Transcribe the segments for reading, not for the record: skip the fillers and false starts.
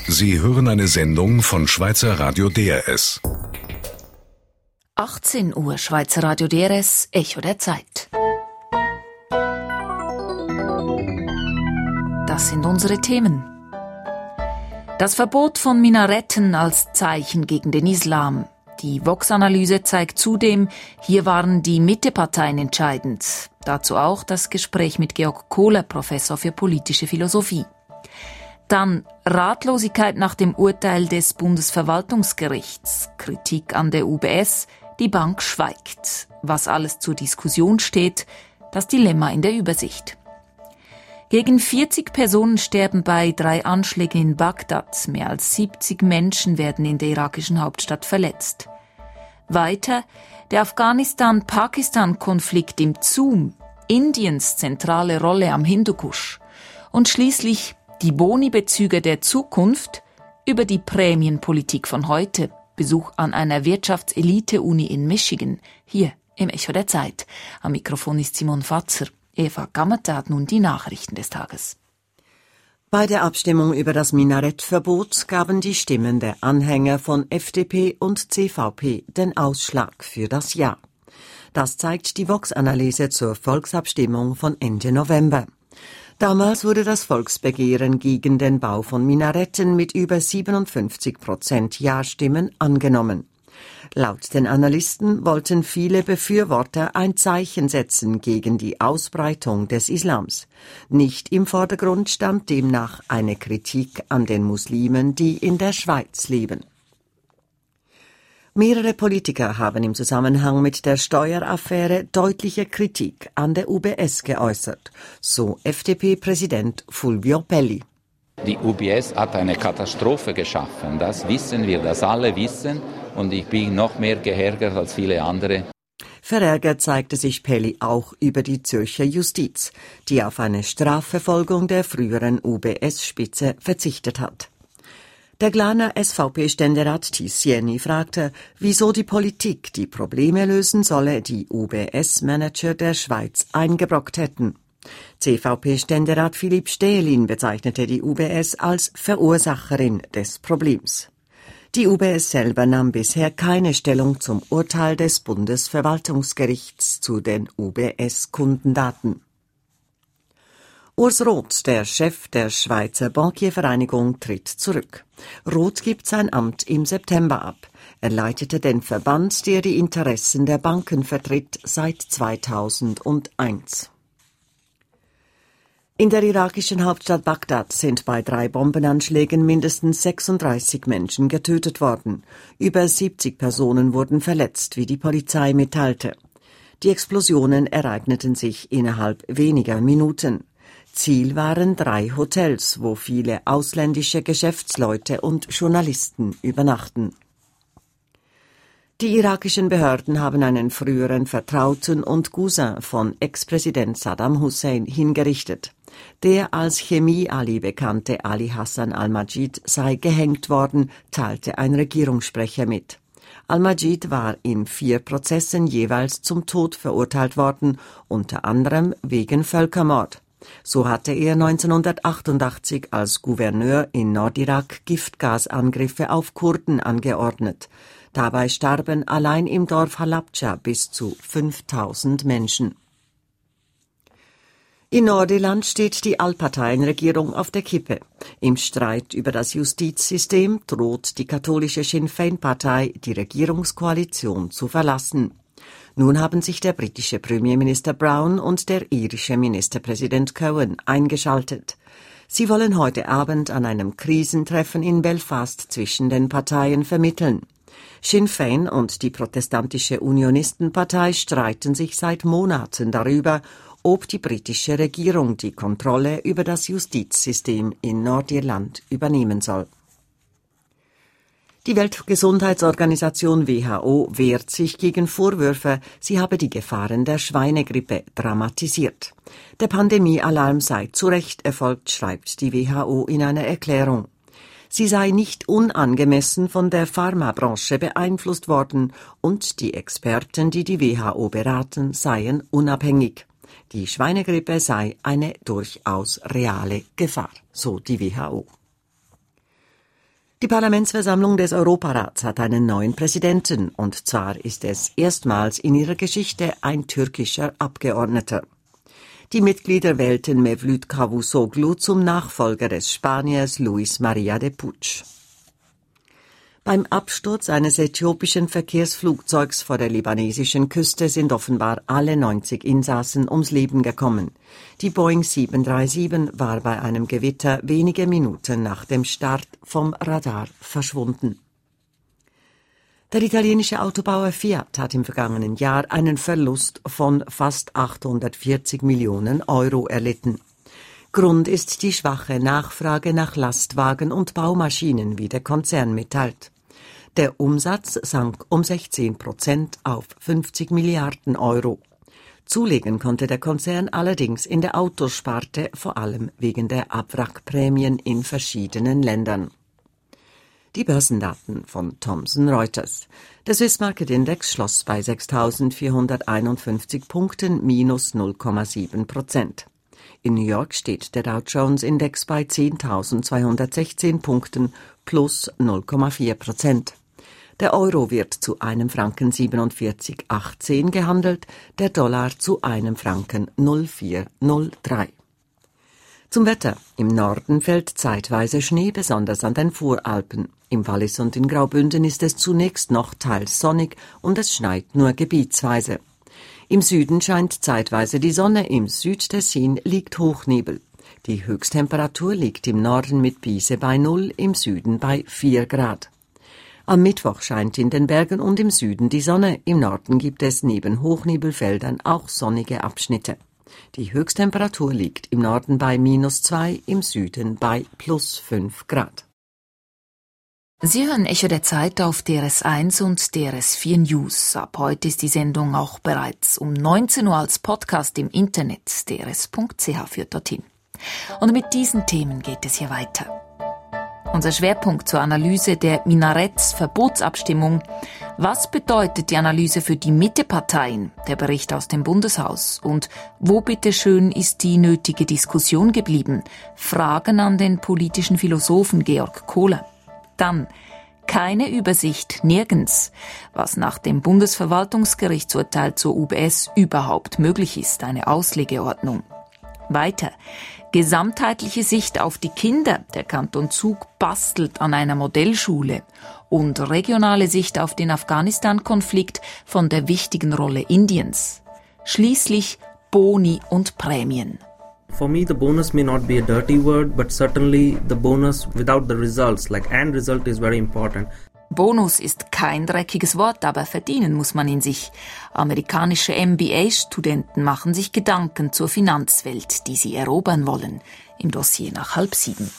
Sie hören eine Sendung von Schweizer Radio DRS. 18 Uhr Schweizer Radio DRS, Echo der Zeit. Das sind unsere Themen. Das Verbot von Minaretten als Zeichen gegen den Islam. Die Vox-Analyse zeigt zudem, hier waren die Mitteparteien entscheidend. Dazu auch das Gespräch mit Georg Kohler, Professor für politische Philosophie. Dann Ratlosigkeit nach dem Urteil des Bundesverwaltungsgerichts, Kritik an der UBS, die Bank schweigt. Was alles zur Diskussion steht, das Dilemma in der Übersicht. Gegen 40 Personen sterben bei 3 Anschlägen in Bagdad. Mehr als 70 Menschen werden in der irakischen Hauptstadt verletzt. Weiter der Afghanistan-Pakistan-Konflikt im Zoom, Indiens zentrale Rolle am Hindukusch und schließlich die Boni-Bezüge der Zukunft über die Prämienpolitik von heute. Besuch an einer Wirtschaftselite-Uni in Michigan, hier im Echo der Zeit. Am Mikrofon ist Simon Fatzer. Eva Gammert hat nun die Nachrichten des Tages. Bei der Abstimmung über das Minarettverbot gaben die Stimmen der Anhänger von FDP und CVP den Ausschlag für das Ja. Das zeigt die Vox-Analyse zur Volksabstimmung von Ende November. Damals wurde das Volksbegehren gegen den Bau von Minaretten mit über 57% Ja-Stimmen angenommen. Laut den Analysten wollten viele Befürworter ein Zeichen setzen gegen die Ausbreitung des Islams. Nicht im Vordergrund stand demnach eine Kritik an den Muslimen, die in der Schweiz leben. Mehrere Politiker haben im Zusammenhang mit der Steueraffäre deutliche Kritik an der UBS geäußert, so FDP-Präsident Fulvio Pelli. Die UBS hat eine Katastrophe geschaffen, das wissen wir, das alle wissen, und ich bin noch mehr geärgert als viele andere. Verärgert zeigte sich Pelli auch über die Zürcher Justiz, die auf eine Strafverfolgung der früheren UBS-Spitze verzichtet hat. Der Glaner SVP-Ständerat Tissieni fragte, wieso die Politik die Probleme lösen solle, die UBS-Manager der Schweiz eingebrockt hätten. CVP-Ständerat Philipp Stählin bezeichnete die UBS als Verursacherin des Problems. Die UBS selber nahm bisher keine Stellung zum Urteil des Bundesverwaltungsgerichts zu den UBS-Kundendaten. Urs Roth, der Chef der Schweizer Bankiervereinigung, tritt zurück. Roth gibt sein Amt im September ab. Er leitete den Verband, der die Interessen der Banken vertritt, seit 2001. In der irakischen Hauptstadt Bagdad sind bei 3 Bombenanschlägen mindestens 36 Menschen getötet worden. Über 70 Personen wurden verletzt, wie die Polizei mitteilte. Die Explosionen ereigneten sich innerhalb weniger Minuten. Ziel waren 3 Hotels, wo viele ausländische Geschäftsleute und Journalisten übernachten. Die irakischen Behörden haben einen früheren Vertrauten und Cousin von Ex-Präsident Saddam Hussein hingerichtet. Der als Chemie-Ali bekannte Ali Hassan al-Majid sei gehängt worden, teilte ein Regierungssprecher mit. Al-Majid war in 4 Prozessen jeweils zum Tod verurteilt worden, unter anderem wegen Völkermord. So hatte er 1988 als Gouverneur in Nordirak Giftgasangriffe auf Kurden angeordnet. Dabei starben allein im Dorf Halabja bis zu 5000 Menschen. In Nordirland steht die Allparteienregierung auf der Kippe. Im Streit über das Justizsystem droht die katholische Sinn Féin-Partei, die Regierungskoalition zu verlassen. Nun haben sich der britische Premierminister Brown und der irische Ministerpräsident Cohen eingeschaltet. Sie wollen heute Abend an einem Krisentreffen in Belfast zwischen den Parteien vermitteln. Sinn Féin und die protestantische Unionistenpartei streiten sich seit Monaten darüber, ob die britische Regierung die Kontrolle über das Justizsystem in Nordirland übernehmen soll. Die Weltgesundheitsorganisation WHO wehrt sich gegen Vorwürfe, sie habe die Gefahren der Schweinegrippe dramatisiert. Der Pandemiealarm sei zu Recht erfolgt, schreibt die WHO in einer Erklärung. Sie sei nicht unangemessen von der Pharmabranche beeinflusst worden und die Experten, die die WHO beraten, seien unabhängig. Die Schweinegrippe sei eine durchaus reale Gefahr, so die WHO. Die Parlamentsversammlung des Europarats hat einen neuen Präsidenten, und zwar ist es erstmals in ihrer Geschichte ein türkischer Abgeordneter. Die Mitglieder wählten Mevlüt Cavusoglu zum Nachfolger des Spaniers Luis María de Puig. Beim Absturz eines äthiopischen Verkehrsflugzeugs vor der libanesischen Küste sind offenbar alle 90 Insassen ums Leben gekommen. Die Boeing 737 war bei einem Gewitter wenige Minuten nach dem Start vom Radar verschwunden. Der italienische Autobauer Fiat hat im vergangenen Jahr einen Verlust von fast 840 Millionen Euro erlitten. Grund ist die schwache Nachfrage nach Lastwagen und Baumaschinen, wie der Konzern mitteilt. Der Umsatz sank um 16% auf 50 Milliarden Euro. Zulegen konnte der Konzern allerdings in der Autosparte, vor allem wegen der Abwrackprämien in verschiedenen Ländern. Die Börsendaten von Thomson Reuters. Der Swiss Market Index schloss bei 6.451 Punkten minus 0,7%. In New York steht der Dow Jones Index bei 10.216 Punkten plus 0,4%. Der Euro wird zu einem Franken 47,18 gehandelt, der Dollar zu einem Franken 0,403. Zum Wetter. Im Norden fällt zeitweise Schnee, besonders an den Voralpen. Im Wallis und in Graubünden ist es zunächst noch teils sonnig und es schneit nur gebietsweise. Im Süden scheint zeitweise die Sonne, im Südtessin liegt Hochnebel. Die Höchsttemperatur liegt im Norden mit Biese bei 0, im Süden bei 4 Grad. Am Mittwoch scheint in den Bergen und im Süden die Sonne, im Norden gibt es neben Hochnebelfeldern auch sonnige Abschnitte. Die Höchsttemperatur liegt im Norden bei -2, im Süden bei +5 Grad. Sie hören Echo der Zeit auf DRS1 und DRS4 News. Ab heute ist die Sendung auch bereits um 19 Uhr als Podcast im Internet. drs.ch führt dorthin. Und mit diesen Themen geht es hier weiter. Unser Schwerpunkt zur Analyse der Minarett-Verbotsabstimmung. Was bedeutet die Analyse für die Mitteparteien? Der Bericht aus dem Bundeshaus. Und wo bitteschön ist die nötige Diskussion geblieben? Fragen an den politischen Philosophen Georg Kohler. Dann keine Übersicht, nirgends, was nach dem Bundesverwaltungsgerichtsurteil zur UBS überhaupt möglich ist, eine Auslegeordnung. Weiter, gesamtheitliche Sicht auf die Kinder. Der Kanton Zug bastelt an einer Modellschule. Und regionale Sicht auf den Afghanistan-Konflikt von der wichtigen Rolle Indiens. Schließlich Boni und Prämien. For me, the bonus may not be a dirty word, but certainly the bonus without the results, like and result is very important. Bonus ist kein dreckiges Wort, aber verdienen muss man ihn sich. Amerikanische MBA-Studenten machen sich Gedanken zur Finanzwelt, die sie erobern wollen. Im Dossier nach 6:30.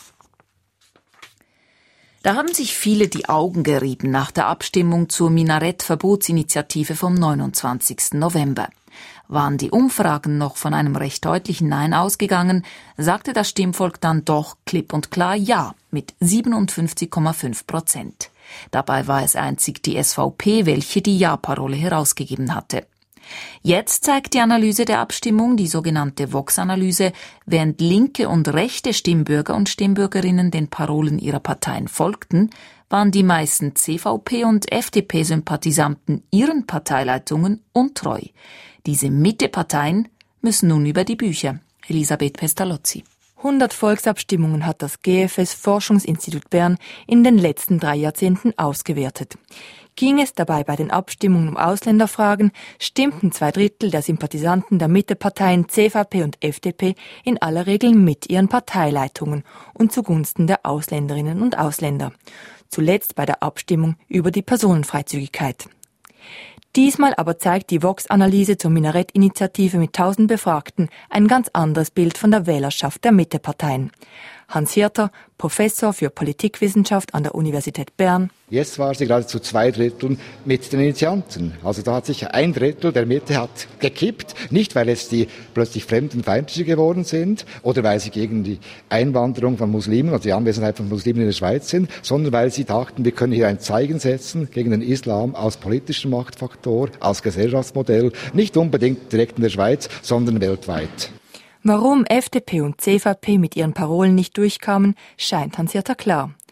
Da haben sich viele die Augen gerieben nach der Abstimmung zur Minarett-Verbotsinitiative vom 29. November. Waren die Umfragen noch von einem recht deutlichen Nein ausgegangen, sagte das Stimmvolk dann doch klipp und klar Ja mit 57,5%. Dabei war es einzig die SVP, welche die Ja-Parole herausgegeben hatte. Jetzt zeigt die Analyse der Abstimmung, die sogenannte Vox-Analyse, während linke und rechte Stimmbürger und Stimmbürgerinnen den Parolen ihrer Parteien folgten, waren die meisten CVP- und FDP-Sympathisanten ihren Parteileitungen untreu. Diese Mitteparteien müssen nun über die Bücher. Elisabeth Pestalozzi. 100 Volksabstimmungen hat das GFS Forschungsinstitut Bern in den letzten 3 Jahrzehnten ausgewertet. Ging es dabei bei den Abstimmungen um Ausländerfragen, stimmten 2/3 der Sympathisanten der Mitteparteien CVP und FDP in aller Regel mit ihren Parteileitungen und zugunsten der Ausländerinnen und Ausländer. Zuletzt bei der Abstimmung über die Personenfreizügigkeit. Diesmal aber zeigt die Vox-Analyse zur Minarett-Initiative mit 1000 Befragten ein ganz anderes Bild von der Wählerschaft der Mitteparteien. Hans Hirter, Professor für Politikwissenschaft an der Universität Bern. Jetzt war sie gerade zu 2/3 mit den Initianten. Also da hat sich 1/3 der Mitte hat gekippt. Nicht, weil jetzt die plötzlich fremdenfeindlicher geworden sind oder weil sie gegen die Einwanderung von Muslimen oder die Anwesenheit von Muslimen in der Schweiz sind, sondern weil sie dachten, wir können hier ein Zeichen setzen gegen den Islam als politischen Machtfaktor, als Gesellschaftsmodell. Nicht unbedingt direkt in der Schweiz, sondern weltweit. Warum FDP und CVP mit ihren Parolen nicht durchkamen, scheint Hans Hirter klar.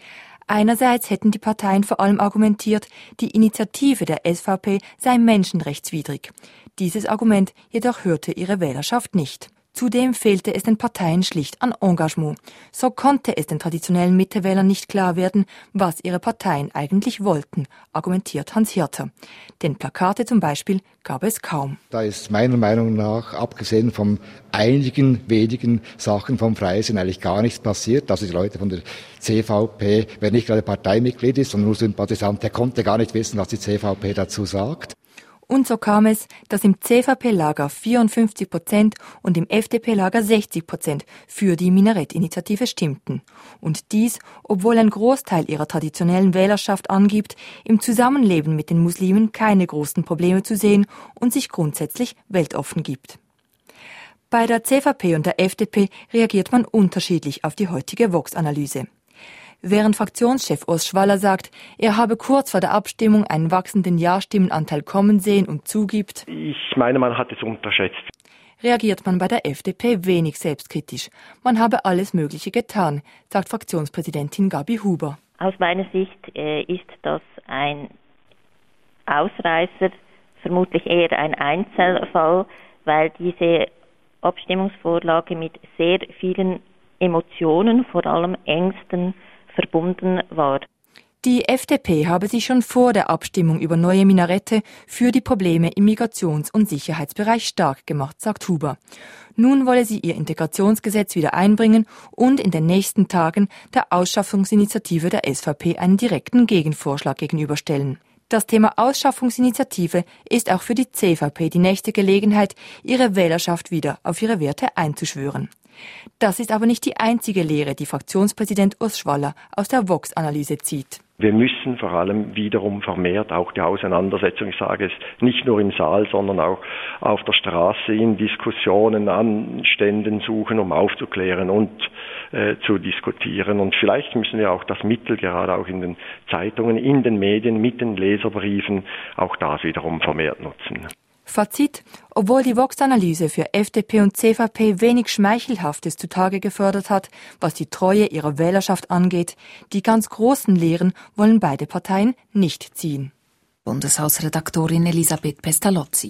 Einerseits hätten die Parteien vor allem argumentiert, die Initiative der SVP sei menschenrechtswidrig. Dieses Argument jedoch hörte ihre Wählerschaft nicht. Zudem fehlte es den Parteien schlicht an Engagement. So konnte es den traditionellen Mittewählern nicht klar werden, was ihre Parteien eigentlich wollten, argumentiert Hans Hirter. Denn Plakate zum Beispiel gab es kaum. Da ist meiner Meinung nach, abgesehen von einigen wenigen Sachen vom Freisinn, eigentlich gar nichts passiert. Also die Leute von der CVP, wer nicht gerade Parteimitglied ist, sondern nur Sympathisant, der konnte gar nicht wissen, was die CVP dazu sagt. Und so kam es, dass im CVP-Lager 54% und im FDP-Lager 60% für die Minarett-Initiative stimmten. Und dies, obwohl ein Großteil ihrer traditionellen Wählerschaft angibt, im Zusammenleben mit den Muslimen keine großen Probleme zu sehen und sich grundsätzlich weltoffen gibt. Bei der CVP und der FDP reagiert man unterschiedlich auf die heutige Vox-Analyse. Während Fraktionschef Urs Schwaller sagt, er habe kurz vor der Abstimmung einen wachsenden Ja-Stimmenanteil kommen sehen und zugibt, ich meine, man hat es unterschätzt. Reagiert man bei der FDP wenig selbstkritisch. Man habe alles Mögliche getan, sagt Fraktionspräsidentin Gabi Huber. Aus meiner Sicht ist das ein Ausreißer, vermutlich eher ein Einzelfall, weil diese Abstimmungsvorlage mit sehr vielen Emotionen, vor allem Ängsten, verbunden war. Die FDP habe sich schon vor der Abstimmung über neue Minarette für die Probleme im Migrations- und Sicherheitsbereich stark gemacht, sagt Huber. Nun wolle sie ihr Integrationsgesetz wieder einbringen und in den nächsten Tagen der Ausschaffungsinitiative der SVP einen direkten Gegenvorschlag gegenüberstellen. Das Thema Ausschaffungsinitiative ist auch für die CVP die nächste Gelegenheit, ihre Wählerschaft wieder auf ihre Werte einzuschwören. Das ist aber nicht die einzige Lehre, die Fraktionspräsident Urs Schwaller aus der Vox-Analyse zieht. Wir müssen vor allem wiederum vermehrt auch die Auseinandersetzung, ich sage es nicht nur im Saal, sondern auch auf der Straße in Diskussionen, an Ständen suchen, um aufzuklären und zu diskutieren. Und vielleicht müssen wir auch das Mittel, gerade auch in den Zeitungen, in den Medien, mit den Leserbriefen, auch das wiederum vermehrt nutzen. Fazit: Obwohl die Vox-Analyse für FDP und CVP wenig Schmeichelhaftes zutage gefördert hat, was die Treue ihrer Wählerschaft angeht, die ganz großen Lehren wollen beide Parteien nicht ziehen. Bundeshausredaktorin Elisabeth Pestalozzi.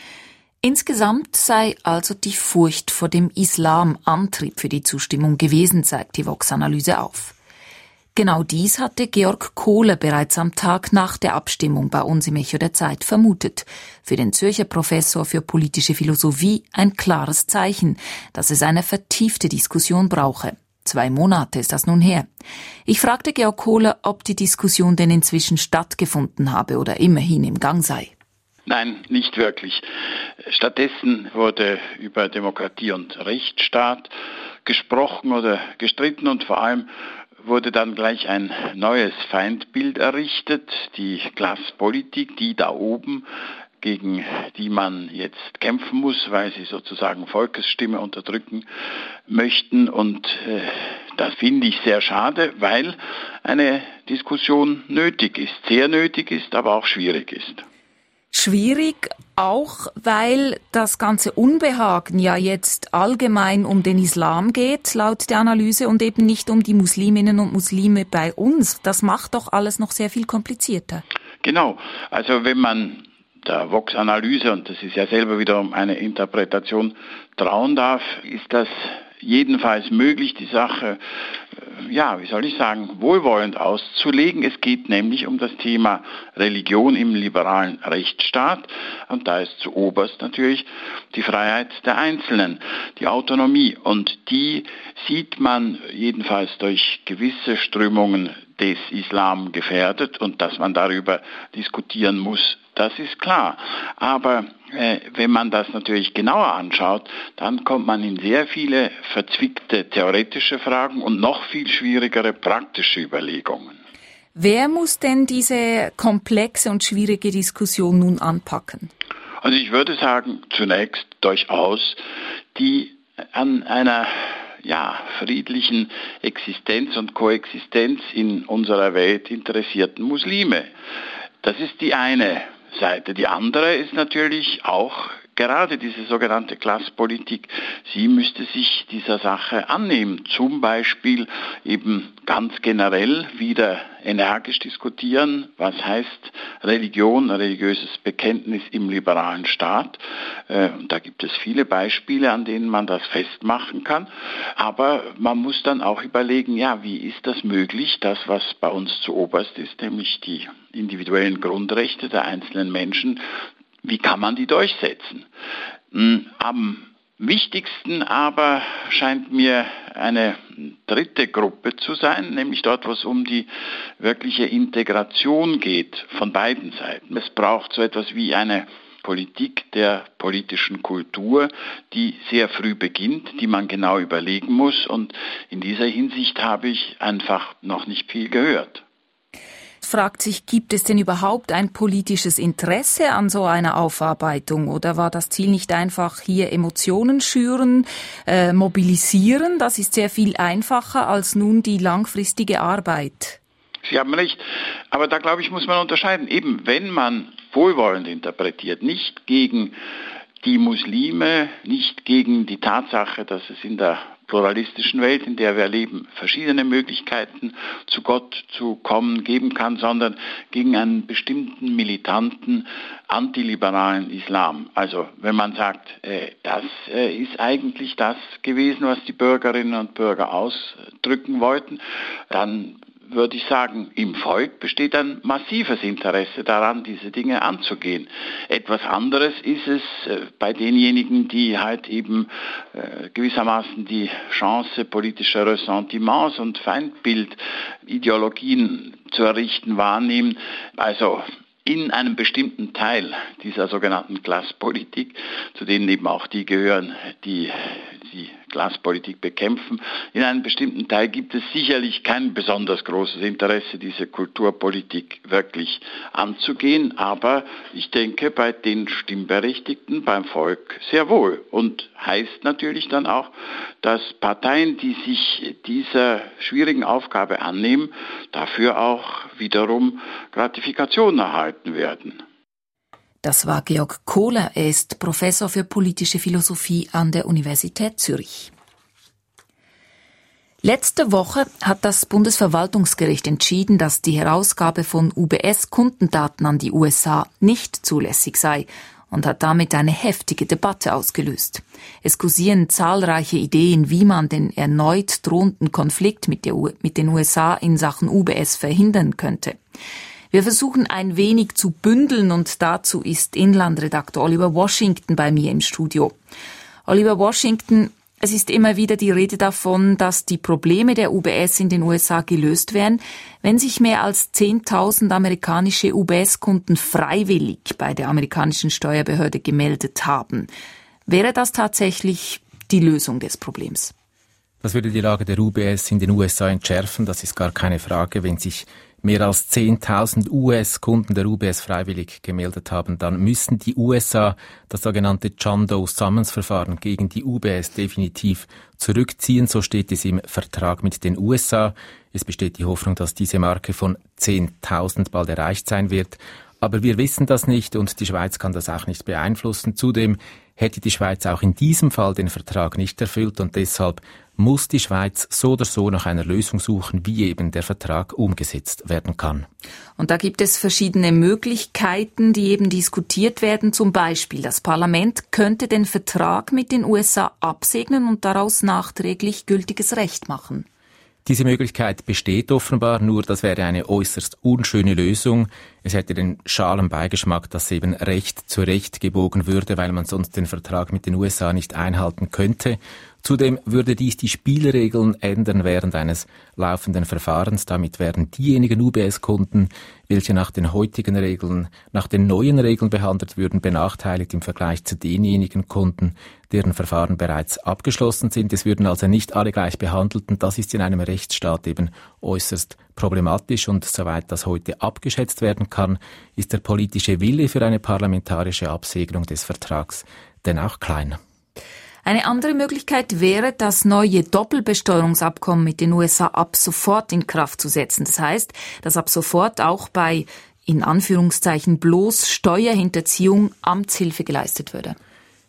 Insgesamt sei also die Furcht vor dem Islam Antrieb für die Zustimmung gewesen, zeigt die Vox-Analyse auf. Genau dies hatte Georg Kohler bereits am Tag nach der Abstimmung bei uns im Echo der Zeit vermutet. Für den Zürcher Professor für politische Philosophie ein klares Zeichen, dass es eine vertiefte Diskussion brauche. 2 Monate ist das nun her. Ich fragte Georg Kohler, ob die Diskussion denn inzwischen stattgefunden habe oder immerhin im Gang sei. Nein, nicht wirklich. Stattdessen wurde über Demokratie und Rechtsstaat gesprochen oder gestritten und vor allem wurde dann gleich ein neues Feindbild errichtet, die Klassenpolitik, die da oben, gegen die man jetzt kämpfen muss, weil sie sozusagen Volksstimme unterdrücken möchten. Und das finde ich sehr schade, weil eine Diskussion nötig ist, sehr nötig ist, aber auch schwierig ist. Schwierig auch, weil das ganze Unbehagen ja jetzt allgemein um den Islam geht, laut der Analyse, und eben nicht um die Musliminnen und Muslime bei uns. Das macht doch alles noch sehr viel komplizierter. Genau. Also wenn man der Vox-Analyse, und das ist ja selber wiederum eine Interpretation, trauen darf, ist das jedenfalls möglich, die Sache, wohlwollend auszulegen. Es geht nämlich um das Thema Religion im liberalen Rechtsstaat. Und da ist zuoberst natürlich die Freiheit der Einzelnen, die Autonomie. Und die sieht man jedenfalls durch gewisse Strömungen des Islam gefährdet. Und dass man darüber diskutieren muss, das ist klar. Aber wenn man das natürlich genauer anschaut, dann kommt man in sehr viele verzwickte theoretische Fragen und noch viel schwierigere praktische Überlegungen. Wer muss denn diese komplexe und schwierige Diskussion nun anpacken? Also ich würde sagen, zunächst durchaus die an einer friedlichen Existenz und Koexistenz in unserer Welt interessierten Muslime. Das ist die eine Seite. Die andere ist natürlich auch gerade diese sogenannte Klasspolitik, sie müsste sich dieser Sache annehmen. Zum Beispiel eben ganz generell wieder energisch diskutieren, was heißt Religion, religiöses Bekenntnis im liberalen Staat. Da gibt es viele Beispiele, an denen man das festmachen kann. Aber man muss dann auch überlegen, ja, wie ist das möglich, das, was bei uns zuoberst ist, nämlich die individuellen Grundrechte der einzelnen Menschen, wie kann man die durchsetzen? Am wichtigsten aber scheint mir eine dritte Gruppe zu sein, nämlich dort, wo es um die wirkliche Integration geht von beiden Seiten. Es braucht so etwas wie eine Politik der politischen Kultur, die sehr früh beginnt, die man genau überlegen muss. Und in dieser Hinsicht habe ich einfach noch nicht viel gehört. Fragt sich, gibt es denn überhaupt ein politisches Interesse an so einer Aufarbeitung? Oder war das Ziel nicht einfach hier Emotionen schüren, mobilisieren? Das ist sehr viel einfacher als nun die langfristige Arbeit. Sie haben recht, aber da glaube ich, muss man unterscheiden. Eben, wenn man wohlwollend interpretiert, nicht gegen die Muslime, nicht gegen die Tatsache, dass es in der pluralistischen Welt, in der wir leben, verschiedene Möglichkeiten zu Gott zu kommen geben kann, sondern gegen einen bestimmten militanten, antiliberalen Islam. Also wenn man sagt, das ist eigentlich das gewesen, was die Bürgerinnen und Bürger ausdrücken wollten, dann würde ich sagen, im Volk besteht ein massives Interesse daran, diese Dinge anzugehen. Etwas anderes ist es bei denjenigen, die halt eben gewissermaßen die Chance politischer Ressentiments und Feindbildideologien zu errichten wahrnehmen. Also in einem bestimmten Teil dieser sogenannten Klasspolitik, zu denen eben auch die gehören, die die Klasspolitik bekämpfen. In einem bestimmten Teil gibt es sicherlich kein besonders großes Interesse, diese Kulturpolitik wirklich anzugehen, aber ich denke bei den Stimmberechtigten, beim Volk sehr wohl. Und heißt natürlich dann auch, dass Parteien, die sich dieser schwierigen Aufgabe annehmen, dafür auch wiederum Gratifikationen erhalten werden. Das war Georg Kohler. Er ist Professor für politische Philosophie an der Universität Zürich. Letzte Woche hat das Bundesverwaltungsgericht entschieden, dass die Herausgabe von UBS-Kundendaten an die USA nicht zulässig sei und hat damit eine heftige Debatte ausgelöst. Es kursieren zahlreiche Ideen, wie man den erneut drohenden Konflikt mit den USA in Sachen UBS verhindern könnte. Wir versuchen ein wenig zu bündeln und dazu ist Inlandredakteur Oliver Washington bei mir im Studio. Oliver Washington, es ist immer wieder die Rede davon, dass die Probleme der UBS in den USA gelöst werden, wenn sich mehr als 10.000 amerikanische UBS-Kunden freiwillig bei der amerikanischen Steuerbehörde gemeldet haben. Wäre das tatsächlich die Lösung des Problems? Das würde die Lage der UBS in den USA entschärfen, das ist gar keine Frage. Wenn sich mehr als 10.000 US-Kunden der UBS freiwillig gemeldet haben, dann müssen die USA das sogenannte John Doe-Summons-Verfahren gegen die UBS definitiv zurückziehen. So steht es im Vertrag mit den USA. Es besteht die Hoffnung, dass diese Marke von 10.000 bald erreicht sein wird. Aber wir wissen das nicht und die Schweiz kann das auch nicht beeinflussen. Zudem hätte die Schweiz auch in diesem Fall den Vertrag nicht erfüllt und deshalb muss die Schweiz so oder so nach einer Lösung suchen, wie eben der Vertrag umgesetzt werden kann. Und da gibt es verschiedene Möglichkeiten, die eben diskutiert werden. Zum Beispiel, das Parlament könnte den Vertrag mit den USA absegnen und daraus nachträglich gültiges Recht machen. Diese Möglichkeit besteht offenbar, nur das wäre eine äußerst unschöne Lösung. Es hätte den schalen Beigeschmack, dass eben Recht zu Recht gebogen würde, weil man sonst den Vertrag mit den USA nicht einhalten könnte. Zudem würde dies die Spielregeln ändern während eines laufenden Verfahrens. Damit wären diejenigen UBS-Kunden, welche nach den heutigen Regeln, nach den neuen Regeln behandelt würden, benachteiligt im Vergleich zu denjenigen Kunden, deren Verfahren bereits abgeschlossen sind. Es würden also nicht alle gleich behandelt und das ist in einem Rechtsstaat eben äußerst problematisch und soweit das heute abgeschätzt werden kann, ist der politische Wille für eine parlamentarische Absegnung des Vertrags denn auch klein. Eine andere Möglichkeit wäre, das neue Doppelbesteuerungsabkommen mit den USA ab sofort in Kraft zu setzen. Das heißt, dass ab sofort auch bei, in Anführungszeichen, bloß Steuerhinterziehung Amtshilfe geleistet würde.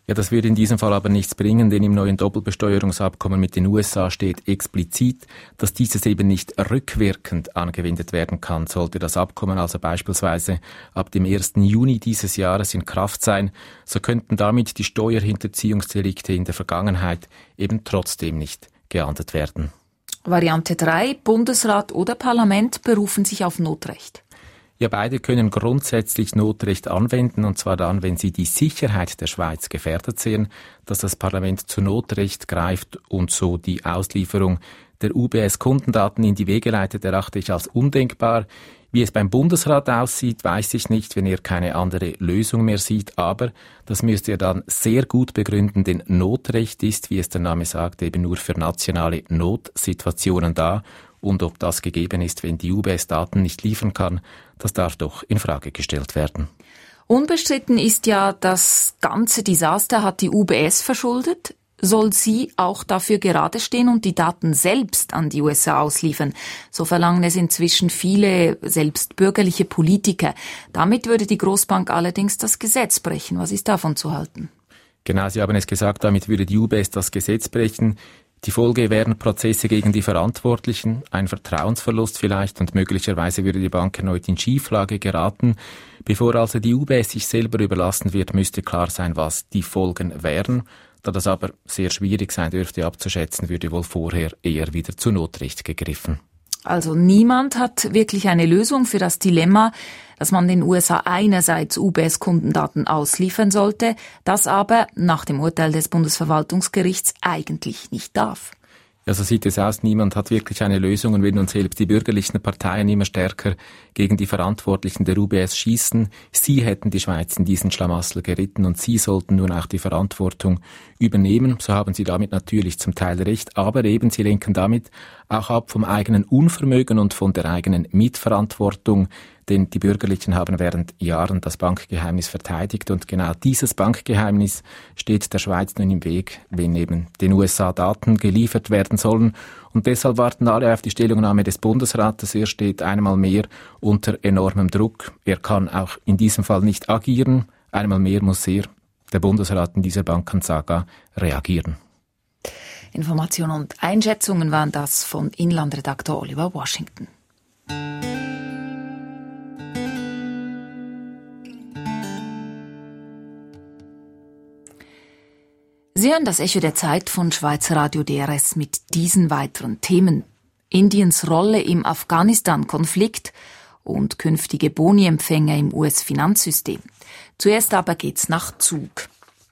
Ja, das würde in diesem Fall aber nichts bringen, denn im neuen Doppelbesteuerungsabkommen mit den USA steht explizit, dass dieses eben nicht rückwirkend angewendet werden kann. Sollte das Abkommen also beispielsweise ab dem 1. Juni dieses Jahres in Kraft sein, so könnten damit die Steuerhinterziehungsdelikte in der Vergangenheit eben trotzdem nicht geahndet werden. Variante 3, Bundesrat oder Parlament berufen sich auf Notrecht. Ja, beide können grundsätzlich Notrecht anwenden, und zwar dann, wenn sie die Sicherheit der Schweiz gefährdet sehen, dass das Parlament zu Notrecht greift und so die Auslieferung der UBS-Kundendaten in die Wege leitet, erachte ich als undenkbar. Wie es beim Bundesrat aussieht, weiß ich nicht, wenn er keine andere Lösung mehr sieht, aber das müsste er dann sehr gut begründen, denn Notrecht ist, wie es der Name sagt, eben nur für nationale Notsituationen da. Und ob das gegeben ist, wenn die UBS Daten nicht liefern kann, das darf doch in Frage gestellt werden. Unbestritten ist ja, das ganze Desaster hat die UBS verschuldet. Soll sie auch dafür gerade stehen und die Daten selbst an die USA ausliefern? So verlangen es inzwischen viele, selbst bürgerliche Politiker. Damit würde die Großbank allerdings das Gesetz brechen. Was ist davon zu halten? Genau, Sie haben es gesagt, damit würde die UBS das Gesetz brechen. Die Folge wären Prozesse gegen die Verantwortlichen, ein Vertrauensverlust vielleicht, und möglicherweise würde die Bank erneut in Schieflage geraten. Bevor also die UBS sich selber überlassen wird, müsste klar sein, was die Folgen wären. Da das aber sehr schwierig sein dürfte abzuschätzen, würde wohl vorher eher wieder zu Notrecht gegriffen. Also niemand hat wirklich eine Lösung für das Dilemma, dass man den USA einerseits UBS-Kundendaten ausliefern sollte, das aber nach dem Urteil des Bundesverwaltungsgerichts eigentlich nicht darf. Ja, so sieht es aus. Niemand hat wirklich eine Lösung, und wenn nun selbst die bürgerlichen Parteien immer stärker gegen die Verantwortlichen der UBS schießen, sie hätten die Schweiz in diesen Schlamassel geritten und sie sollten nun auch die Verantwortung übernehmen. So haben sie damit natürlich zum Teil recht, aber eben sie lenken damit auch ab vom eigenen Unvermögen und von der eigenen Mitverantwortung, denn die Bürgerlichen haben während Jahren das Bankgeheimnis verteidigt, und genau dieses Bankgeheimnis steht der Schweiz nun im Weg, wenn eben den USA Daten geliefert werden sollen. Und deshalb warten alle auf die Stellungnahme des Bundesrates. Er steht einmal mehr unter enormem Druck. Er kann auch in diesem Fall nicht agieren. Einmal mehr muss der Bundesrat in dieser Bankensaga, reagieren. Informationen und Einschätzungen waren das von Inlandredakteur Oliver Washington. Sie hören das Echo der Zeit von Schweizer Radio DRS mit diesen weiteren Themen. Indiens Rolle im Afghanistan-Konflikt und künftige Boni-Empfänger im US-Finanzsystem. Zuerst aber geht's nach Zug.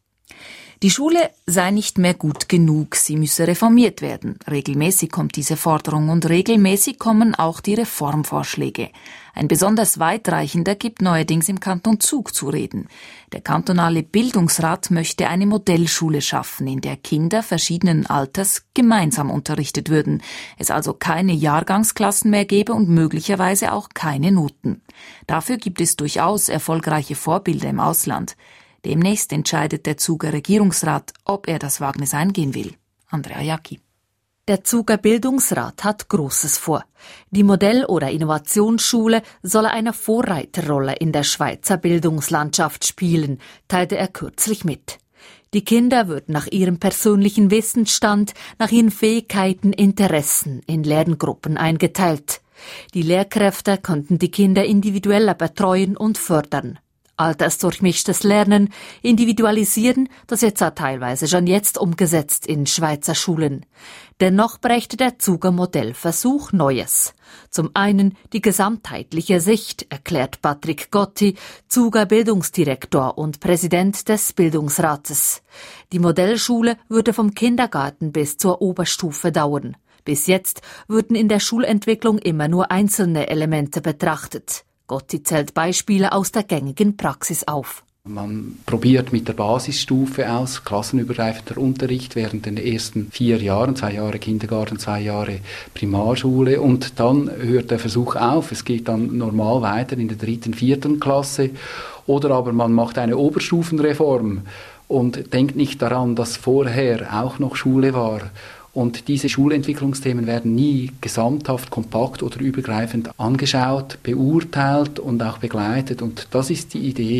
Die Schule sei nicht mehr gut genug, sie müsse reformiert werden. Regelmäßig kommt diese Forderung und regelmäßig kommen auch die Reformvorschläge. Ein besonders weitreichender gibt neuerdings im Kanton Zug zu reden. Der kantonale Bildungsrat möchte eine Modellschule schaffen, in der Kinder verschiedenen Alters gemeinsam unterrichtet würden. Es also keine Jahrgangsklassen mehr gäbe und möglicherweise auch keine Noten. Dafür gibt es durchaus erfolgreiche Vorbilder im Ausland. Demnächst entscheidet der Zuger Regierungsrat, ob er das Wagnis eingehen will. Andrea Jacki. Der Zuger Bildungsrat hat Großes vor. Die Modell- oder Innovationsschule solle eine Vorreiterrolle in der Schweizer Bildungslandschaft spielen, teilte er kürzlich mit. Die Kinder würden nach ihrem persönlichen Wissensstand, nach ihren Fähigkeiten, Interessen in Lerngruppen eingeteilt. Die Lehrkräfte konnten die Kinder individueller betreuen und fördern. Altersdurchmischtes Lernen, Individualisieren, das wird zwar teilweise schon jetzt umgesetzt in Schweizer Schulen. Dennoch brächte der Zuger Modellversuch Neues. Zum einen die gesamtheitliche Sicht, erklärt Patrick Gotti, Zuger Bildungsdirektor und Präsident des Bildungsrates. Die Modellschule würde vom Kindergarten bis zur Oberstufe dauern. Bis jetzt würden in der Schulentwicklung immer nur einzelne Elemente betrachtet. Gotti zählt Beispiele aus der gängigen Praxis auf. Man probiert mit der Basisstufe aus, klassenübergreifender Unterricht während den ersten 4 Jahren, 2 Jahre Kindergarten, 2 Jahre Primarschule, und dann hört der Versuch auf. Es geht dann normal weiter in der 3., 4. Klasse, oder aber man macht eine Oberstufenreform und denkt nicht daran, dass vorher auch noch Schule war. Und diese Schulentwicklungsthemen werden nie gesamthaft, kompakt oder übergreifend angeschaut, beurteilt und auch begleitet. Und das ist die Idee.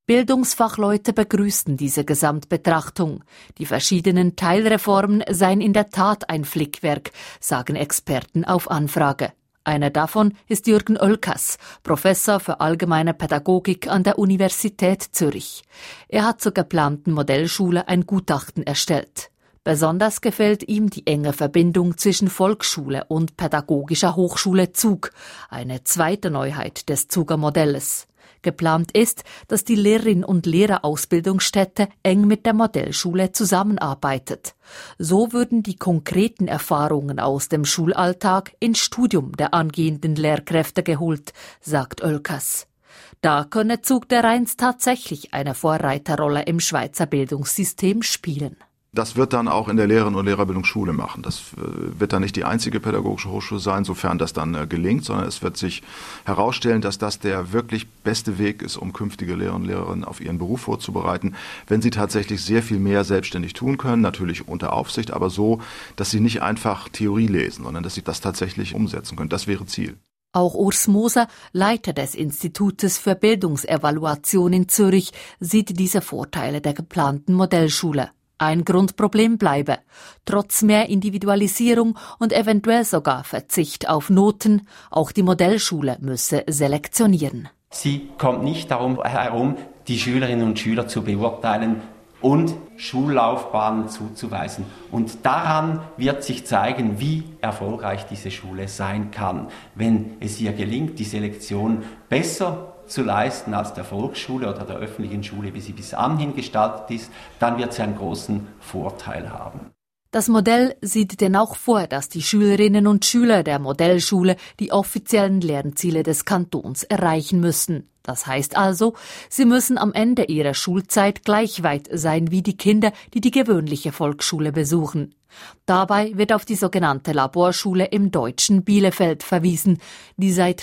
Bildungsfachleute begrüßten diese Gesamtbetrachtung. Die verschiedenen Teilreformen seien in der Tat ein Flickwerk, sagen Experten auf Anfrage. Einer davon ist Jürgen Oelkers, Professor für allgemeine Pädagogik an der Universität Zürich. Er hat zur geplanten Modellschule ein Gutachten erstellt. Besonders gefällt ihm die enge Verbindung zwischen Volksschule und Pädagogischer Hochschule Zug, eine zweite Neuheit des Zuger Modells. Geplant ist, dass die Lehrerinnen- und Lehrerausbildungsstätte eng mit der Modellschule zusammenarbeitet. So würden die konkreten Erfahrungen aus dem Schulalltag ins Studium der angehenden Lehrkräfte geholt, sagt Oelkers. Da könne Zug der Rheins tatsächlich eine Vorreiterrolle im Schweizer Bildungssystem spielen. Das wird dann auch in der Lehrerinnen- und Lehrerbildungsschule machen. Das wird dann nicht die einzige pädagogische Hochschule sein, sofern das dann gelingt, sondern es wird sich herausstellen, dass das der wirklich beste Weg ist, um künftige Lehrerinnen und Lehrer auf ihren Beruf vorzubereiten, wenn sie tatsächlich sehr viel mehr selbstständig tun können, natürlich unter Aufsicht, aber so, dass sie nicht einfach Theorie lesen, sondern dass sie das tatsächlich umsetzen können. Das wäre Ziel. Auch Urs Moser, Leiter des Institutes für Bildungsevaluation in Zürich, sieht diese Vorteile der geplanten Modellschule. Ein Grundproblem bleibe. Trotz mehr Individualisierung und eventuell sogar Verzicht auf Noten, auch die Modellschule müsse selektionieren. Sie kommt nicht darum herum, die Schülerinnen und Schüler zu beurteilen und Schullaufbahnen zuzuweisen. Und daran wird sich zeigen, wie erfolgreich diese Schule sein kann. Wenn es ihr gelingt, die Selektion besser zu leisten als der Volksschule oder der öffentlichen Schule, wie sie bis anhin gestaltet ist, dann wird sie einen großen Vorteil haben. Das Modell sieht denn auch vor, dass die Schülerinnen und Schüler der Modellschule die offiziellen Lernziele des Kantons erreichen müssen. Das heißt also, sie müssen am Ende ihrer Schulzeit gleich weit sein wie die Kinder, die die gewöhnliche Volksschule besuchen. Dabei wird auf die sogenannte Laborschule im deutschen Bielefeld verwiesen, die seit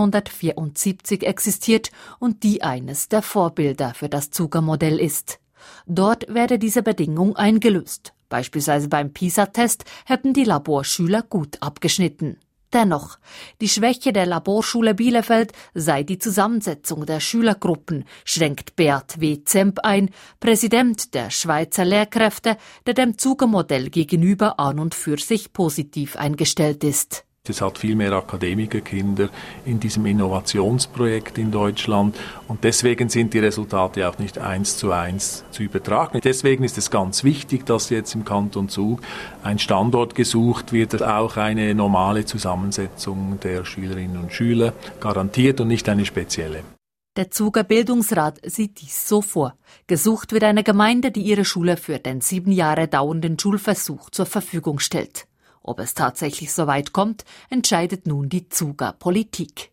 1974 existiert und die eines der Vorbilder für das Zuger Modell ist. Dort werde diese Bedingung eingelöst. Beispielsweise beim PISA-Test hätten die Laborschüler gut abgeschnitten. Dennoch, die Schwäche der Laborschule Bielefeld sei die Zusammensetzung der Schülergruppen, schränkt Beat W. Zemp ein, Präsident der Schweizer Lehrkräfte, der dem Zuger-Modell gegenüber an und für sich positiv eingestellt ist. Es hat viel mehr Akademikerkinder in diesem Innovationsprojekt in Deutschland und deswegen sind die Resultate auch nicht 1:1 zu übertragen. Deswegen ist es ganz wichtig, dass jetzt im Kanton Zug ein Standort gesucht wird, auch eine normale Zusammensetzung der Schülerinnen und Schüler garantiert und nicht eine spezielle. Der Zuger Bildungsrat sieht dies so vor. Gesucht wird eine Gemeinde, die ihre Schule für den 7 Jahre dauernden Schulversuch zur Verfügung stellt. Ob es tatsächlich so weit kommt, entscheidet nun die Zuger Politik.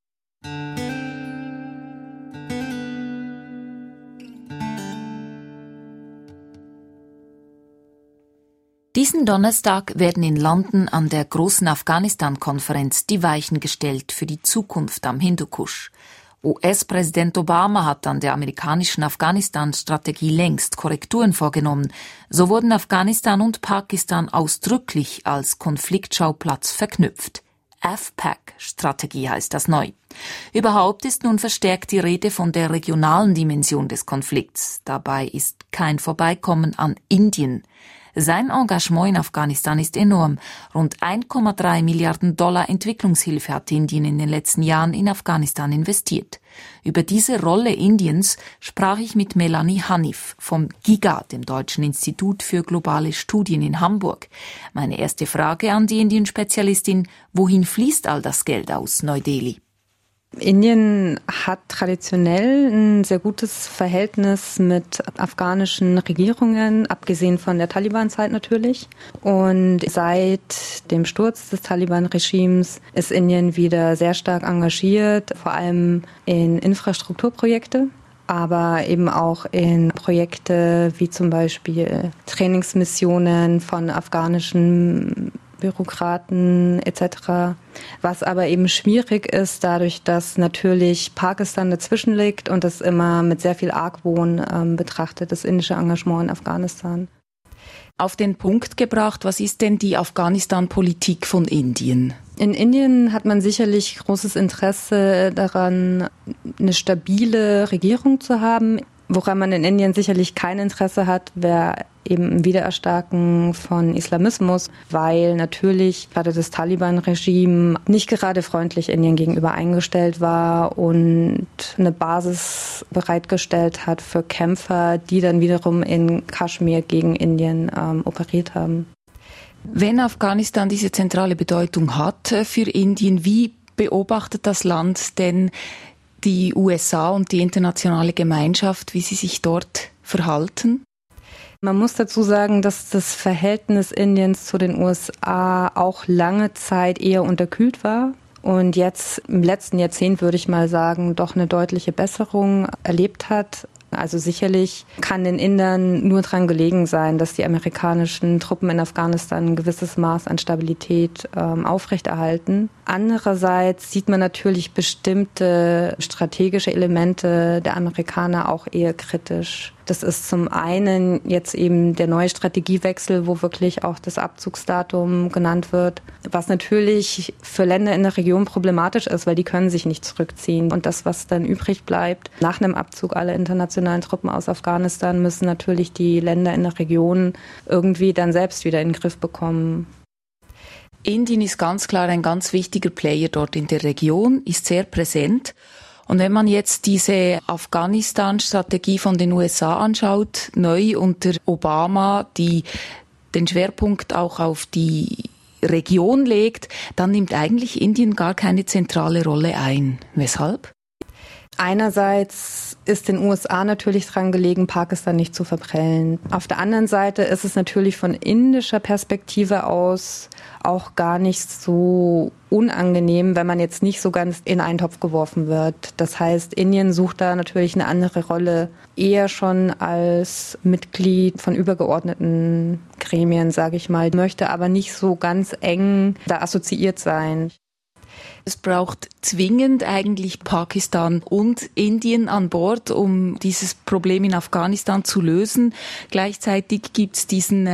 Diesen Donnerstag werden in London an der großen Afghanistan-Konferenz die Weichen gestellt für die Zukunft am Hindukusch. US-Präsident Obama hat an der amerikanischen Afghanistan-Strategie längst Korrekturen vorgenommen. So wurden Afghanistan und Pakistan ausdrücklich als Konfliktschauplatz verknüpft. AFPAC-Strategie heißt das neu. Überhaupt ist nun verstärkt die Rede von der regionalen Dimension des Konflikts. Dabei ist kein Vorbeikommen an Indien. Sein Engagement in Afghanistan ist enorm. Rund 1,3 Milliarden Dollar Entwicklungshilfe hat Indien in den letzten Jahren in Afghanistan investiert. Über diese Rolle Indiens sprach ich mit Melanie Hanif vom GIGA, dem Deutschen Institut für globale Studien in Hamburg. Meine erste Frage an die Indien-Spezialistin: Wohin fließt all das Geld aus Neu-Delhi? Indien hat traditionell ein sehr gutes Verhältnis mit afghanischen Regierungen, abgesehen von der Taliban-Zeit natürlich. Und seit dem Sturz des Taliban-Regimes ist Indien wieder sehr stark engagiert, vor allem in Infrastrukturprojekte, aber eben auch in Projekte wie zum Beispiel Trainingsmissionen von afghanischen Bürokraten etc., was aber eben schwierig ist, dadurch, dass natürlich Pakistan dazwischen liegt und das immer mit sehr viel Argwohn betrachtet, das indische Engagement in Afghanistan. Auf den Punkt gebracht, was ist denn die Afghanistan-Politik von Indien? In Indien hat man sicherlich großes Interesse daran, eine stabile Regierung zu haben. Woran man in Indien sicherlich kein Interesse hat, wäre eben ein Wiedererstarken von Islamismus, weil natürlich gerade das Taliban-Regime nicht gerade freundlich Indien gegenüber eingestellt war und eine Basis bereitgestellt hat für Kämpfer, die dann wiederum in Kaschmir gegen Indien operiert haben. Wenn Afghanistan diese zentrale Bedeutung hat für Indien, wie beobachtet das Land denn die USA und die internationale Gemeinschaft, wie sie sich dort verhalten? Man muss dazu sagen, dass das Verhältnis Indiens zu den USA auch lange Zeit eher unterkühlt war und jetzt im letzten Jahrzehnt, würde ich mal sagen, doch eine deutliche Besserung erlebt hat. Also sicherlich kann den Indern nur daran gelegen sein, dass die amerikanischen Truppen in Afghanistan ein gewisses Maß an Stabilität aufrechterhalten. Andererseits sieht man natürlich bestimmte strategische Elemente der Amerikaner auch eher kritisch. Das ist zum einen jetzt eben der neue Strategiewechsel, wo wirklich auch das Abzugsdatum genannt wird, was natürlich für Länder in der Region problematisch ist, weil die können sich nicht zurückziehen. Und das, was dann übrig bleibt, nach einem Abzug aller internationalen Truppen aus Afghanistan, müssen natürlich die Länder in der Region irgendwie dann selbst wieder in den Griff bekommen. Indien ist ganz klar ein ganz wichtiger Player dort in der Region, ist sehr präsent. Und wenn man jetzt diese Afghanistan-Strategie von den USA anschaut, neu unter Obama, die den Schwerpunkt auch auf die Region legt, dann nimmt eigentlich Indien gar keine zentrale Rolle ein. Weshalb? Einerseits ist den USA natürlich dran gelegen, Pakistan nicht zu verprellen. Auf der anderen Seite ist es natürlich von indischer Perspektive aus auch gar nicht so unangenehm, wenn man jetzt nicht so ganz in einen Topf geworfen wird. Das heißt, Indien sucht da natürlich eine andere Rolle, eher schon als Mitglied von übergeordneten Gremien, sage ich mal, möchte aber nicht so ganz eng da assoziiert sein. Es braucht zwingend eigentlich Pakistan und Indien an Bord, um dieses Problem in Afghanistan zu lösen. Gleichzeitig gibt es diesen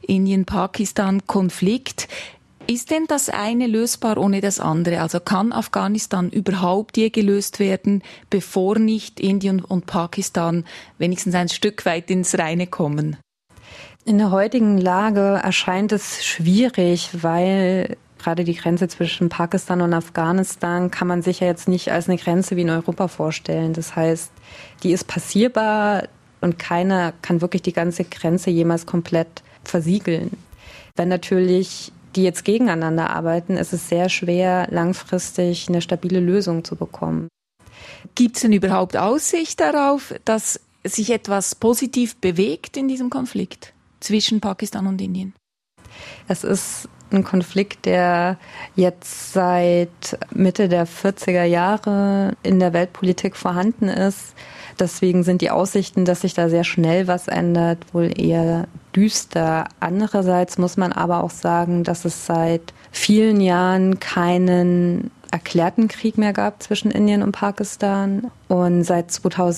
Indien-Pakistan-Konflikt. Ist denn das eine lösbar ohne das andere? Also kann Afghanistan überhaupt je gelöst werden, bevor nicht Indien und Pakistan wenigstens ein Stück weit ins Reine kommen? In der heutigen Lage erscheint es schwierig, weil gerade die Grenze zwischen Pakistan und Afghanistan kann man sich ja jetzt nicht als eine Grenze wie in Europa vorstellen. Das heißt, die ist passierbar und keiner kann wirklich die ganze Grenze jemals komplett versiegeln. Wenn natürlich die jetzt gegeneinander arbeiten, ist es sehr schwer, langfristig eine stabile Lösung zu bekommen. Gibt es denn überhaupt Aussicht darauf, dass sich etwas positiv bewegt in diesem Konflikt zwischen Pakistan und Indien? Es ist ein Konflikt, der jetzt seit Mitte der 40er Jahre in der Weltpolitik vorhanden ist. Deswegen sind die Aussichten, dass sich da sehr schnell was ändert, wohl eher düster. Andererseits muss man aber auch sagen, dass es seit vielen Jahren keinen erklärten Krieg mehr gab zwischen Indien und Pakistan. Und seit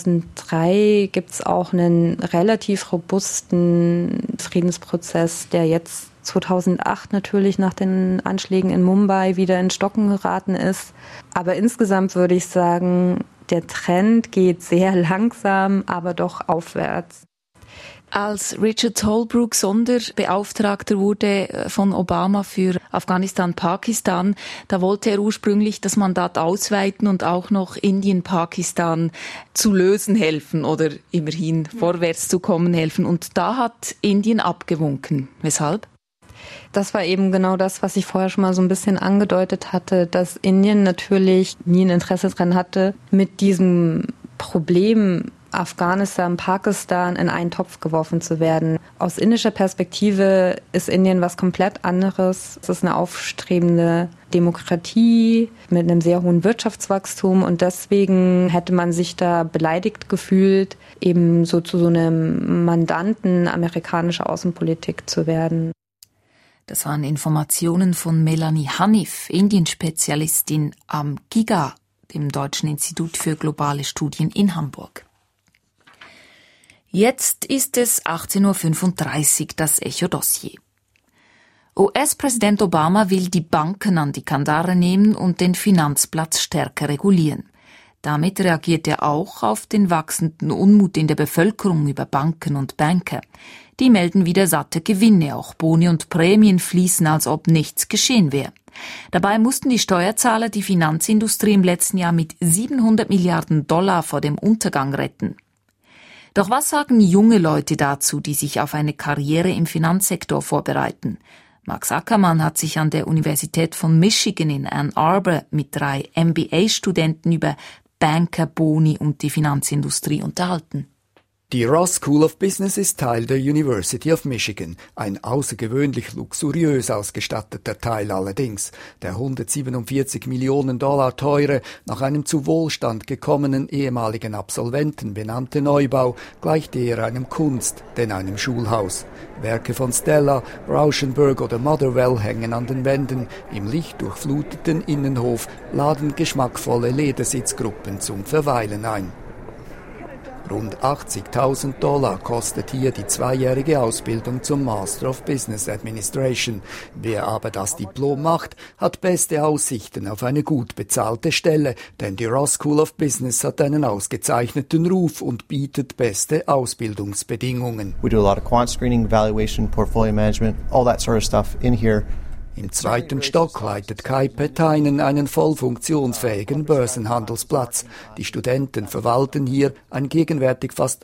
2003 gibt es auch einen relativ robusten Friedensprozess, der jetzt 2008 natürlich nach den Anschlägen in Mumbai wieder in Stocken geraten ist. Aber insgesamt würde ich sagen, der Trend geht sehr langsam, aber doch aufwärts. Als Richard Holbrooke Sonderbeauftragter wurde von Obama für Afghanistan, Pakistan, da wollte er ursprünglich das Mandat ausweiten und auch noch Indien, Pakistan zu lösen helfen oder immerhin vorwärts zu kommen helfen. Und da hat Indien abgewunken. Weshalb? Das war eben genau das, was ich vorher schon mal so ein bisschen angedeutet hatte, dass Indien natürlich nie ein Interesse dran hatte, mit diesem Problem Afghanistan, Pakistan in einen Topf geworfen zu werden. Aus indischer Perspektive ist Indien was komplett anderes. Es ist eine aufstrebende Demokratie mit einem sehr hohen Wirtschaftswachstum und deswegen hätte man sich da beleidigt gefühlt, eben so zu so einem Mandanten amerikanischer Außenpolitik zu werden. Das waren Informationen von Melanie Hanif, Indien-Spezialistin am GIGA, dem Deutschen Institut für globale Studien in Hamburg. Jetzt ist es 18.35 Uhr, das Echo-Dossier. US-Präsident Obama will die Banken an die Kandare nehmen und den Finanzplatz stärker regulieren. Damit reagiert er auch auf den wachsenden Unmut in der Bevölkerung über Banken und Banker. Die melden wieder satte Gewinne, auch Boni und Prämien fließen, als ob nichts geschehen wäre. Dabei mussten die Steuerzahler die Finanzindustrie im letzten Jahr mit $700 Milliarden vor dem Untergang retten. Doch was sagen junge Leute dazu, die sich auf eine Karriere im Finanzsektor vorbereiten? Max Ackermann hat sich an der Universität von Michigan in Ann Arbor mit 3 MBA-Studenten über Banker, Boni und die Finanzindustrie unterhalten. Die Ross School of Business ist Teil der University of Michigan, ein außergewöhnlich luxuriös ausgestatteter Teil allerdings. Der $147 Millionen teure, nach einem zu Wohlstand gekommenen ehemaligen Absolventen benannte Neubau gleicht eher einem Kunst- denn einem Schulhaus. Werke von Stella, Rauschenberg oder Motherwell hängen an den Wänden. Im lichtdurchfluteten Innenhof laden geschmackvolle Ledersitzgruppen zum Verweilen ein. Rund $80.000 kostet hier die 2-jährige Ausbildung zum Master of Business Administration. Wer aber das Diplom macht, hat beste Aussichten auf eine gut bezahlte Stelle, denn die Ross School of Business hat einen ausgezeichneten Ruf und bietet beste Ausbildungsbedingungen. We do a lot of quant screening, valuation, portfolio management, all that sort of stuff in here. Im 2. Stock leitet Kai Pettainen einen voll funktionsfähigen Börsenhandelsplatz. Die Studenten verwalten hier ein gegenwärtig fast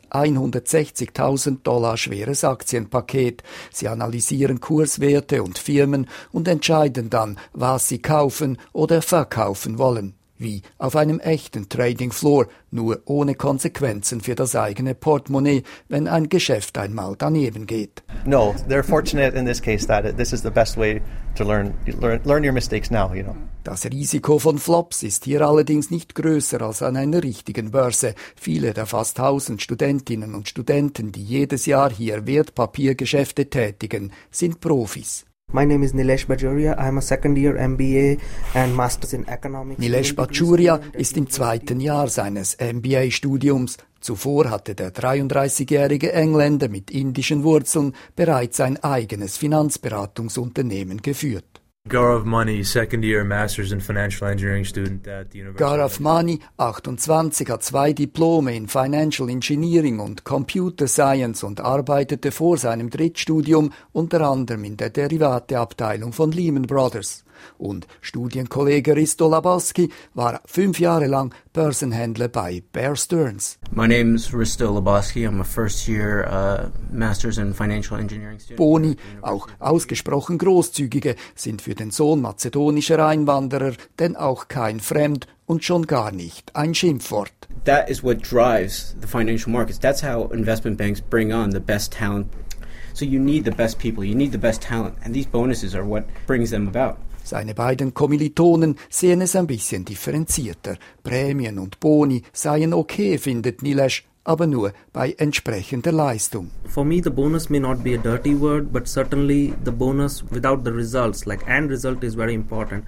$160.000 schweres Aktienpaket. Sie analysieren Kurswerte und Firmen und entscheiden dann, was sie kaufen oder verkaufen wollen. Wie auf einem echten Trading Floor, nur ohne Konsequenzen für das eigene Portemonnaie, wenn ein Geschäft einmal daneben geht. No, they're fortunate in this case that this is the best way to learn your mistakes now, you know. Das Risiko von Flops ist hier allerdings nicht größer als an einer richtigen Börse. Viele der fast 1000 Studentinnen und Studenten, die jedes Jahr hier Wertpapiergeschäfte tätigen, sind Profis. My name is Nilesh Bajoria. I am a second year MBA and Masters in Economics. Nilesh Bajoria ist im 2. Jahr seines MBA-Studiums. Zuvor hatte der 33-jährige Engländer mit indischen Wurzeln bereits ein eigenes Finanzberatungsunternehmen geführt. Gaurav Mani, second year Masters in Financial Engineering student at the University. Gaurav Mani, 28, hat 2 Diplome in Financial Engineering und Computer Science und arbeitete vor seinem Drittstudium unter anderem in der Derivateabteilung von Lehman Brothers. Und Studienkollege Risto Laboski war 5 Jahre lang Börsenhändler bei Bear Stearns. My name is Risto Laboski. I'm a first-year Masters in Financial Engineering student. Boni, auch ausgesprochen großzügige, sind für den Sohn mazedonischer Einwanderer denn auch kein Fremd und schon gar nicht ein Schimpfwort. That is what drives the financial markets. That's how investment banks bring on the best talent. So you need the best people, you need the best talent, and these bonuses are what brings them about. Seine beiden Kommilitonen sehen es ein bisschen differenzierter. Prämien und Boni seien okay, findet Nilesh, aber nur bei entsprechender Leistung. For me, the bonus may not be a dirty word, but certainly the bonus without the results, like and result is very important.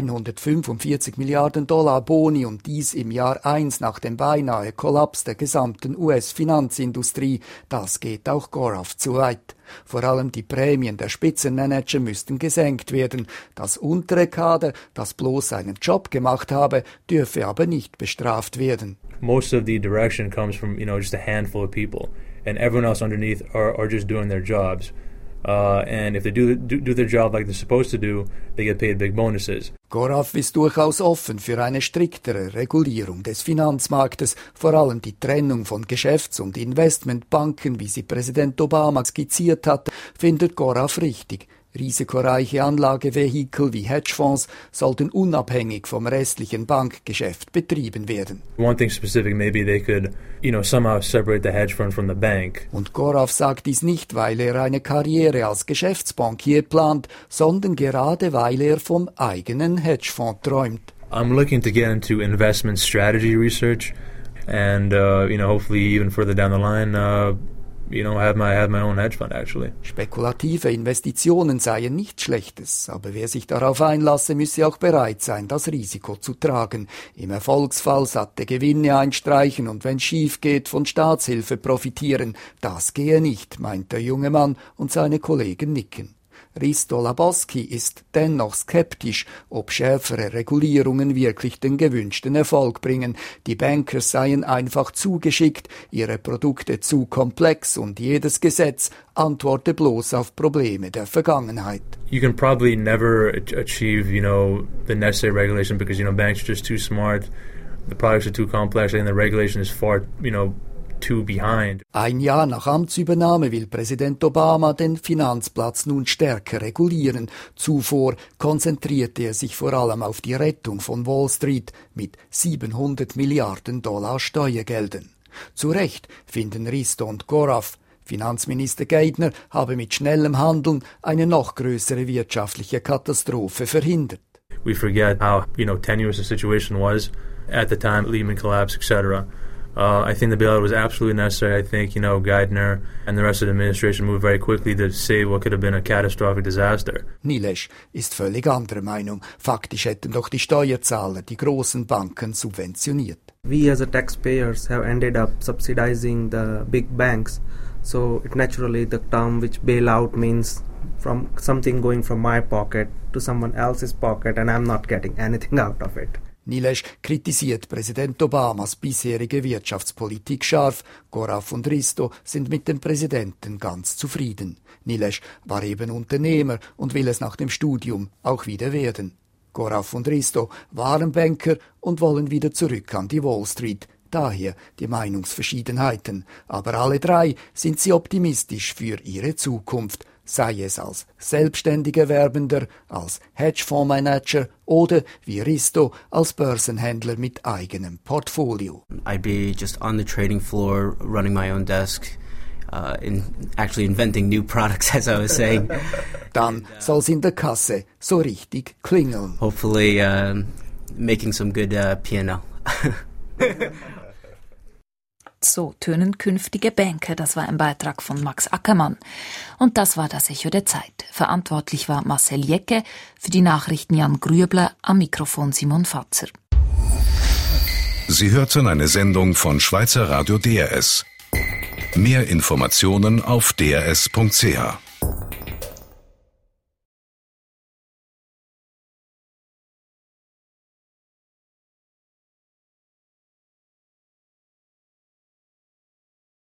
$145 Milliarden Boni und dies im Jahr 1 nach dem beinahe Kollaps der gesamten US-Finanzindustrie, das geht auch Gaurav zu weit. Vor allem die Prämien der Spitzenmanager müssten gesenkt werden. Das untere Kader, das bloß seinen Job gemacht habe, dürfe aber nicht bestraft werden. Most of the direction comes from, just a handful of people, and everyone else underneath are just doing their jobs. And if they do their job like they're supposed to do, they get paid big bonuses. Gaurav ist durchaus offen für eine striktere Regulierung des Finanzmarktes, vor allem die Trennung von Geschäfts- und Investmentbanken, wie sie Präsident Obama skizziert hat, findet Gaurav richtig. Risikoreiche Anlagevehikel wie Hedgefonds sollten unabhängig vom restlichen Bankgeschäft betrieben werden. One thing specific, maybe they could, somehow separate the hedge fund from the bank. Und Gaurav sagt dies nicht, weil er eine Karriere als Geschäftsbankier plant, sondern gerade weil er vom eigenen Hedgefonds träumt. I'm looking to get into investment strategy research and, hopefully even further down the line, have my own hedge fund actually. Spekulative Investitionen seien nichts Schlechtes, aber wer sich darauf einlasse, müsse auch bereit sein, das Risiko zu tragen. Im Erfolgsfall satte Gewinne einstreichen und wenn schief geht, von Staatshilfe profitieren. Das gehe nicht, meint der junge Mann und seine Kollegen nicken. Risto Labosky ist dennoch skeptisch, ob schärfere Regulierungen wirklich den gewünschten Erfolg bringen. Die Bankers seien einfach zugeschickt, ihre Produkte zu komplex und jedes Gesetz antworte bloß auf Probleme der Vergangenheit. You can probably never achieve, the necessary regulation because, banks are just too smart. The products are too complex and the regulation is far, too behind. Ein Jahr nach Amtsübernahme will Präsident Obama den Finanzplatz nun stärker regulieren. Zuvor konzentrierte er sich vor allem auf die Rettung von Wall Street mit $700 Milliarden Steuergeldern. Zu Recht finden Risto und Gorav, Finanzminister Geithner habe mit schnellem Handeln eine noch größere wirtschaftliche Katastrophe verhindert. We forget how, tenuous the situation was at the time, Lehman collapse, etc. I think the bailout was absolutely necessary. I think, Geithner and the rest of the administration moved very quickly to save what could have been a catastrophic disaster. Nilesh ist völlig anderer Meinung. Faktisch hätten doch die Steuerzahler die großen Banken subventioniert. We as a taxpayers have ended up subsidizing the big banks. So naturally the term which bailout means from something going from my pocket to someone else's pocket and I'm not getting anything out of it. Nilesh kritisiert Präsident Obamas bisherige Wirtschaftspolitik scharf. Gorav und Risto sind mit dem Präsidenten ganz zufrieden. Nilesh war eben Unternehmer und will es nach dem Studium auch wieder werden. Gorav und Risto waren Banker und wollen wieder zurück an die Wall Street. Daher die Meinungsverschiedenheiten. Aber alle drei sind sie optimistisch für ihre Zukunft, sei es als selbstständiger Werbender, als Hedgefondsmanager oder wie Risto als Börsenhändler mit eigenem Portfolio. I'd be just on the trading floor, running my own desk, actually inventing new products, as I was saying. Dann soll's in der Kasse so richtig klingeln. Hopefully making some good P&L. So tönen künftige Banker. Das war ein Beitrag von Max Ackermann. Und das war das Echo der Zeit. Verantwortlich war Marcel Jecke, für die Nachrichten Jan Grüebler, am Mikrofon Simon Fatzer. Sie hörten eine Sendung von Schweizer Radio DRS. Mehr Informationen auf drs.ch.